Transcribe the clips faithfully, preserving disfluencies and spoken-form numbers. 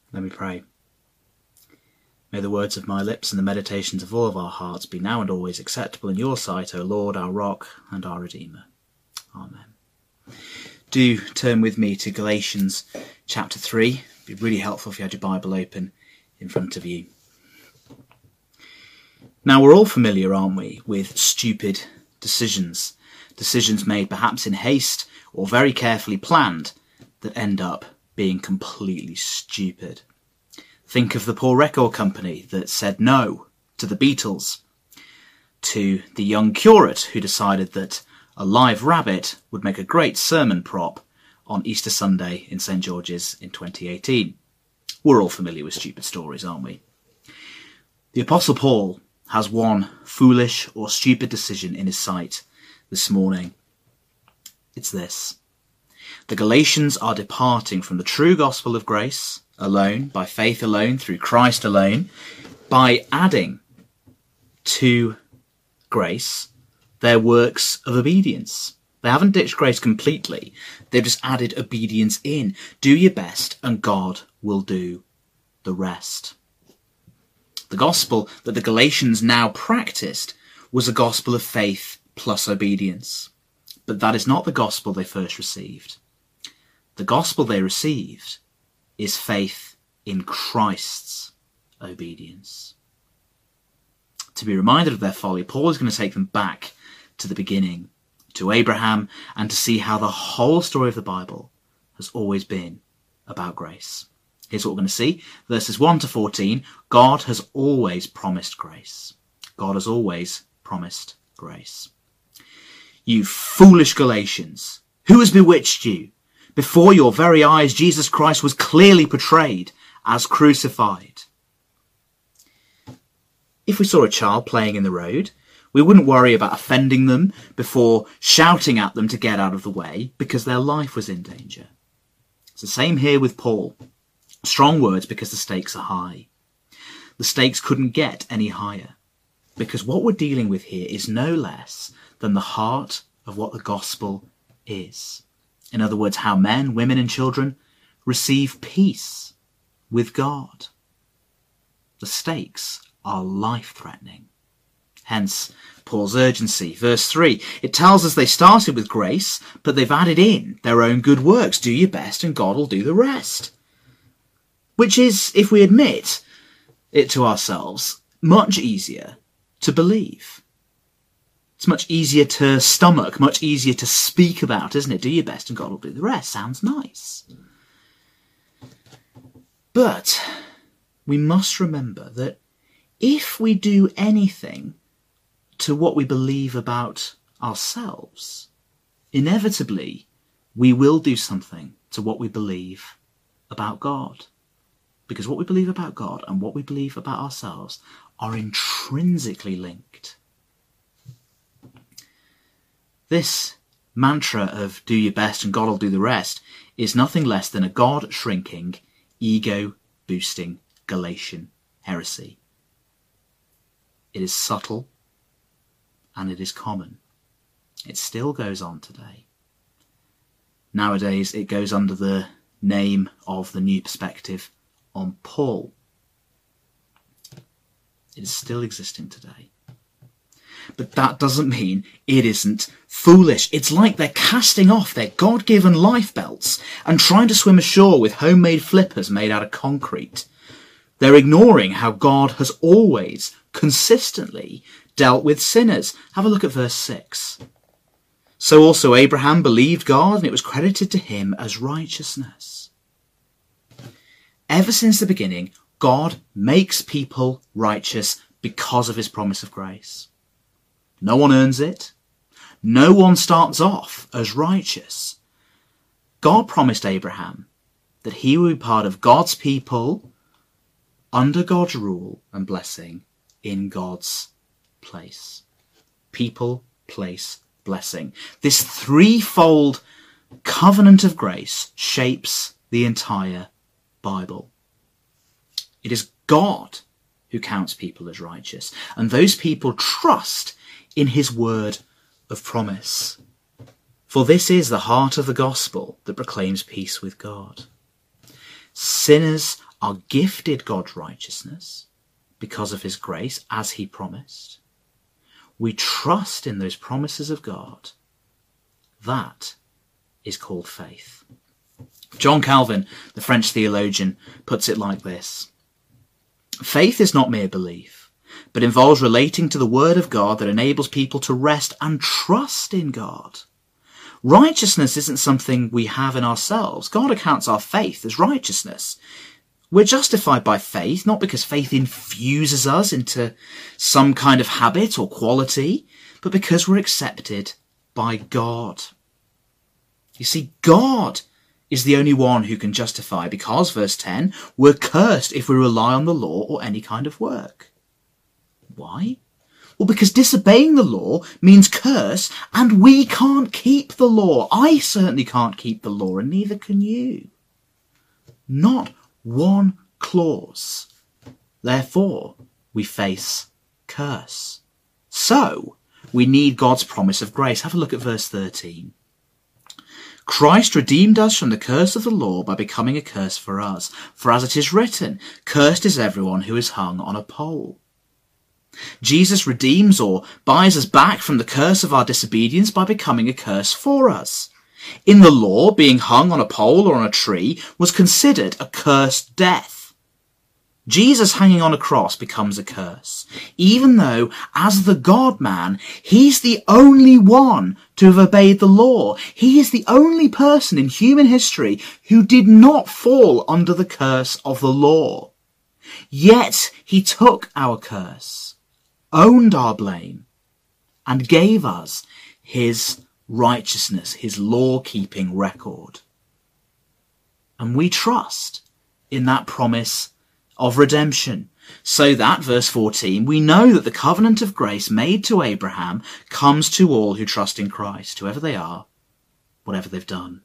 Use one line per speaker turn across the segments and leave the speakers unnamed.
Let me pray. May the words of my lips and the meditations of all of our hearts be now and always acceptable in your sight, O Lord, our rock and our Redeemer. Amen. Do turn with me to Galatians chapter three. It'd be really helpful if you had your Bible open in front of you. Now, we're all familiar, aren't we, with stupid decisions. Decisions made perhaps in haste or very carefully planned that end up being completely stupid. Think of the poor record company that said no to the Beatles, to the young curate who decided that a live rabbit would make a great sermon prop on Easter Sunday in Saint George's in twenty eighteen. We're all familiar with stupid stories, aren't we? The Apostle Paul has one foolish or stupid decision in his sight this morning. It's this. The Galatians are departing from the true gospel of grace alone, by faith alone, through Christ alone, by adding to grace their works of obedience. They haven't ditched grace completely. They've just added obedience in. Do your best and God will do the rest. The gospel that the Galatians now practiced was a gospel of faith plus obedience. But that is not the gospel they first received. The gospel they received is faith in Christ's obedience. To be reminded of their folly, Paul is going to take them back to the beginning, to Abraham, and to see how the whole story of the Bible has always been about grace. Here's what we're going to see. Verses one to fourteen, God has always promised grace. God has always promised grace. You foolish Galatians, who has bewitched you? Before your very eyes, Jesus Christ was clearly portrayed as crucified. If we saw a child playing in the road, we wouldn't worry about offending them before shouting at them to get out of the way because their life was in danger. It's the same here with Paul. Strong words because the stakes are high. The stakes couldn't get any higher because what we're dealing with here is no less than the heart of what the gospel is. In other words, how men, women and children receive peace with God. The stakes are life-threatening. Hence, Paul's urgency. Verse three, it tells us they started with grace, but they've added in their own good works. Do your best and God will do the rest. Which is, if we admit it to ourselves, much easier to believe. It's much easier to stomach, much easier to speak about, isn't it? Do your best and God will do the rest. Sounds nice. But we must remember that if we do anything to what we believe about ourselves, inevitably we will do something to what we believe about God. Because what we believe about God and what we believe about ourselves are intrinsically linked. This mantra of do your best and God will do the rest is nothing less than a God-shrinking, ego-boosting Galatian heresy. It is subtle and it is common. It still goes on today. Nowadays it goes under the name of the New Perspective on Paul. It is still existing today. But that doesn't mean it isn't foolish. It's like they're casting off their God-given life belts and trying to swim ashore with homemade flippers made out of concrete. They're ignoring how God has always, consistently, dealt with sinners. Have a look at verse six. So also Abraham believed God, and it was credited to him as righteousness. Ever since the beginning, God makes people righteous because of his promise of grace. No one earns it. No one starts off as righteous. God promised Abraham that he would be part of God's people under God's rule and blessing in God's place. People, place, blessing. This threefold covenant of grace shapes the entire Bible. It is God who counts people as righteous, and those people trust in his word of promise. For this is the heart of the gospel that proclaims peace with God. Sinners are gifted God's righteousness because of his grace, as he promised. We trust in those promises of God. That is called faith. John Calvin, the French theologian, puts it like this: faith is not mere belief, but involves relating to the word of God that enables people to rest and trust in God. Righteousness isn't something we have in ourselves. God accounts our faith as righteousness. We're justified by faith, not because faith infuses us into some kind of habit or quality, but because we're accepted by God. You see, God is the only one who can justify, because, verse ten, we're cursed if we rely on the law or any kind of work. Why? Well, because disobeying the law means curse, and we can't keep the law. I certainly can't keep the law, and neither can you. Not one clause. Therefore, we face curse. So, we need God's promise of grace. Have a look at verse thirteen. Christ redeemed us from the curse of the law by becoming a curse for us. For as it is written, cursed is everyone who is hung on a pole. Jesus redeems or buys us back from the curse of our disobedience by becoming a curse for us. In the law, being hung on a pole or on a tree was considered a cursed death. Jesus hanging on a cross becomes a curse, even though, as the God-man, he's the only one to have obeyed the law. He is the only person in human history who did not fall under the curse of the law. Yet he took our curse, owned our blame, and gave us his righteousness, his law-keeping record. And we trust in that promise of redemption, so that, verse fourteen, we know that the covenant of grace made to Abraham comes to all who trust in Christ, whoever they are, whatever they've done.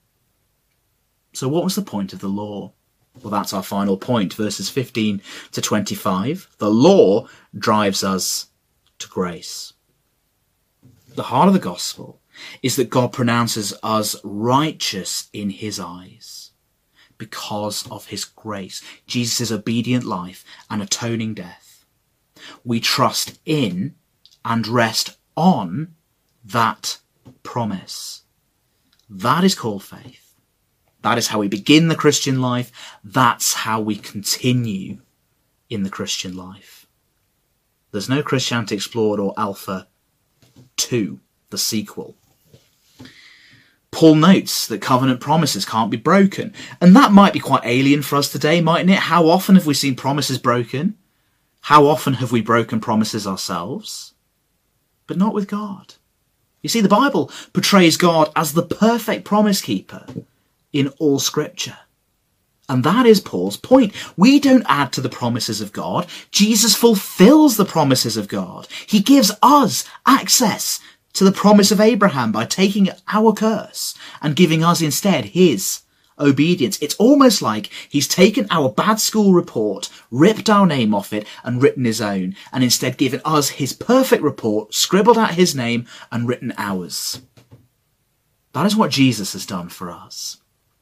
So what was the point of the law? Well, that's our final point, verses fifteen to twenty-five. The law drives us to grace. The heart of the gospel is that God pronounces us righteous in his eyes because of his grace, Jesus' obedient life and atoning death. We trust in and rest on that promise. That is called faith. That is how we begin the Christian life. That's how we continue in the Christian life. There's no Christianity Explored or Alpha two, the sequel. Paul notes that covenant promises can't be broken. And that might be quite alien for us today, mightn't it? How often have we seen promises broken? How often have we broken promises ourselves? But not with God. You see, the Bible portrays God as the perfect promise keeper in all Scripture. And that is Paul's point. We don't add to the promises of God. Jesus fulfills the promises of God. He gives us access to the promise of Abraham by taking our curse and giving us instead his obedience. It's almost like he's taken our bad school report, ripped our name off it and written his own, and instead given us his perfect report, scribbled out his name and written ours. That is what Jesus has done for us.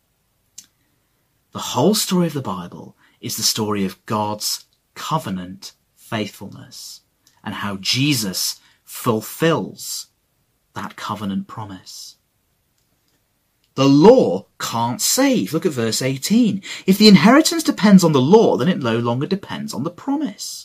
The whole story of the Bible is the story of God's covenant faithfulness and how Jesus fulfills that covenant promise. The law can't save. Look at verse eighteen. If the inheritance depends on the law, then it no longer depends on the promise.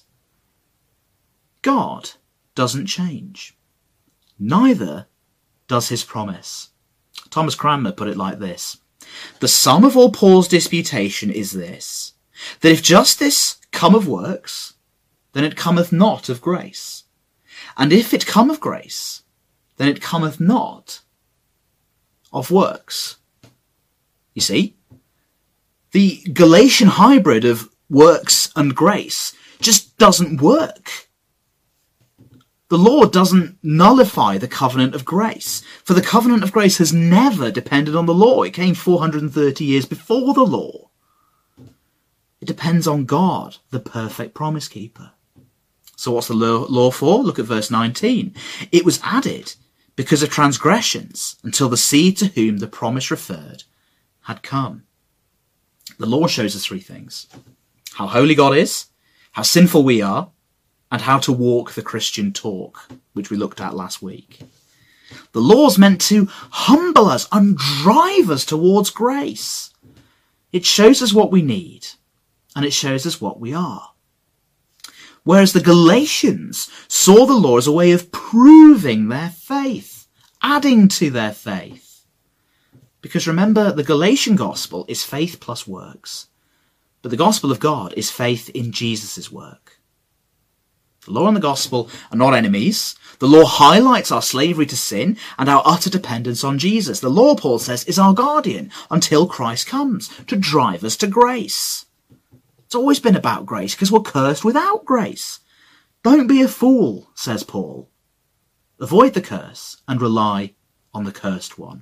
God doesn't change. Neither does his promise. Thomas Cranmer put it like this: the sum of all Paul's disputation is this, that if justice come of works, then it cometh not of grace. And if it come of grace, then it cometh not of works. You see, the Galatian hybrid of works and grace just doesn't work. The law doesn't nullify the covenant of grace, for the covenant of grace has never depended on the law. It came four hundred thirty years before the law. It depends on God, the perfect promise keeper. So what's the law for? Look at verse nineteen. It was added because of transgressions, until the seed to whom the promise referred had come. The law shows us three things: how holy God is, how sinful we are, and how to walk the Christian talk, which we looked at last week. The law's meant to humble us and drive us towards grace. It shows us what we need, and it shows us what we are. Whereas the Galatians saw the law as a way of proving their faith, adding to their faith. Because remember, the Galatian gospel is faith plus works, but the gospel of God is faith in Jesus' work. The law and the gospel are not enemies. The law highlights our slavery to sin and our utter dependence on Jesus. The law, Paul says, is our guardian until Christ comes to drive us to grace. It's always been about grace because we're cursed without grace. Don't be a fool, says Paul. Avoid the curse and rely on the cursed one.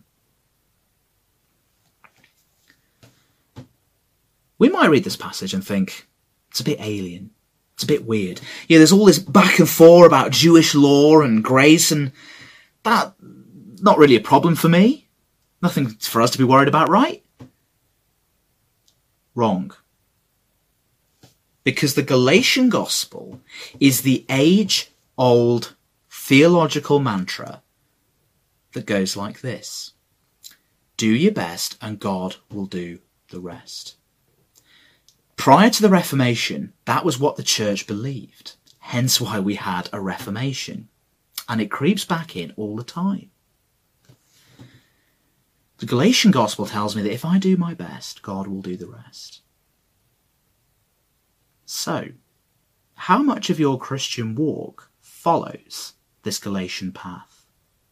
We might read this passage and think, it's a bit alien. It's a bit weird. Yeah, there's all this back and forth about Jewish law and grace, and that's not really a problem for me. Nothing for us to be worried about, right? Wrong. Because the Galatian gospel is the age-old theological mantra that goes like this: do your best and God will do the rest. Prior to the Reformation, that was what the church believed, hence why we had a Reformation, and it creeps back in all the time. The Galatian gospel tells me that if I do my best, God will do the rest. So, how much of your Christian walk follows this Galatian path?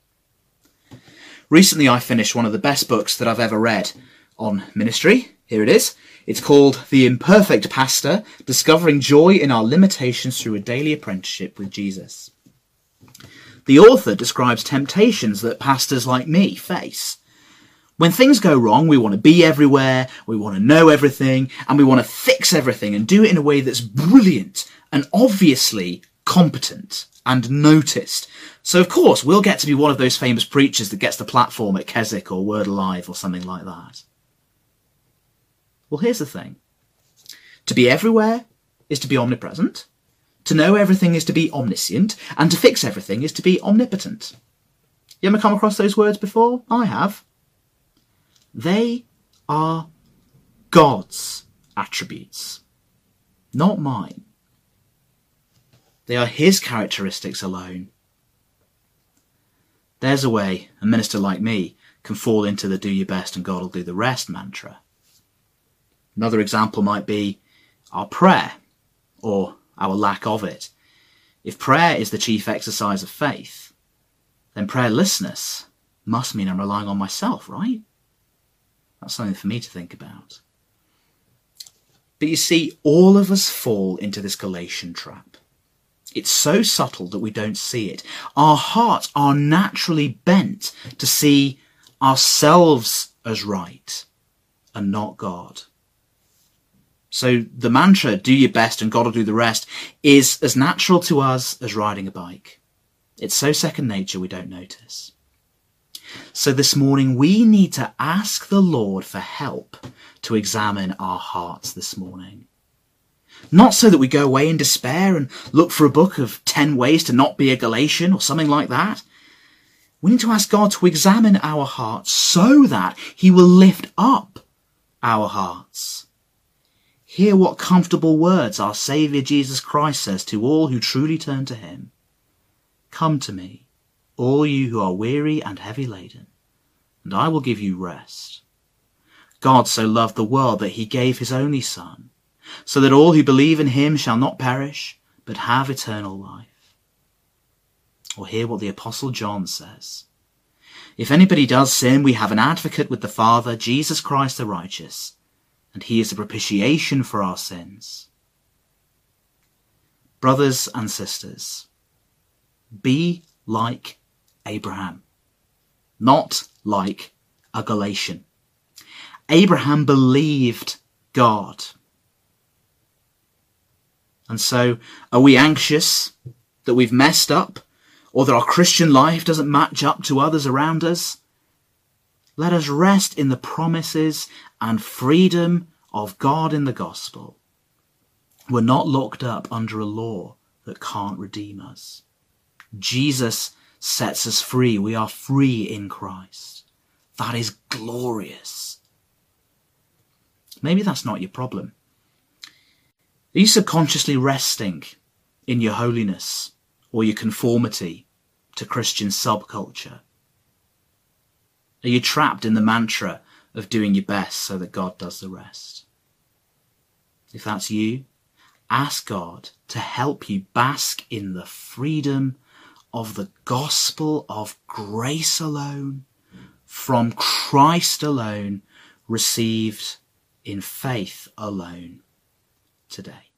Recently I finished one of the best books that I've ever read on ministry. Here it is. It's called The Imperfect Pastor, Discovering Joy in Our Limitations Through a Daily Apprenticeship with Jesus. The author describes temptations that pastors like me face. When things go wrong, we want to be everywhere, we want to know everything, and we want to fix everything and do it in a way that's brilliant and obviously competent and noticed. So of course, we'll get to be one of those famous preachers that gets the platform at Keswick or Word Alive or something like that. Well, here's the thing. To be everywhere is to be omnipresent. To know everything is to be omniscient. And to fix everything is to be omnipotent. You ever come across those words before? I have. They are God's attributes, not mine. They are his characteristics alone. There's a way a minister like me can fall into the do your best and God will do the rest mantra. Another example might be our prayer, or our lack of it. If prayer is the chief exercise of faith, then prayerlessness must mean I'm relying on myself, right? That's something for me to think about. But you see, all of us fall into this Galatian trap. It's so subtle that we don't see it. Our hearts are naturally bent to see ourselves as right and not God. So the mantra, do your best and God will do the rest, is as natural to us as riding a bike. It's so second nature we don't notice. So this morning we need to ask the Lord for help to examine our hearts this morning. Not so that we go away in despair and look for a book of ten ways to not be a Galatian or something like that. We need to ask God to examine our hearts so that he will lift up our hearts. Hear what comfortable words our Saviour Jesus Christ says to all who truly turn to him. Come to me, all you who are weary and heavy laden, and I will give you rest. God so loved the world that he gave his only Son, so that all who believe in him shall not perish, but have eternal life. Or hear what the Apostle John says. If anybody does sin, we have an advocate with the Father, Jesus Christ the righteous, and he is the propitiation for our sins. Brothers and sisters, be like Abraham, not like a Galatian. Abraham believed God. And so, are we anxious that we've messed up, or that our Christian life doesn't match up to others around us? Let us rest in the promises and freedom of God in the gospel. We're not locked up under a law that can't redeem us. Jesus sets us free. We are free in Christ. That is glorious. Maybe that's not your problem. Are you subconsciously resting in your holiness or your conformity to Christian subculture? Are you trapped in the mantra of doing your best so that God does the rest? If that's you, ask God to help you bask in the freedom of the gospel of grace alone, from Christ alone, received in faith alone today.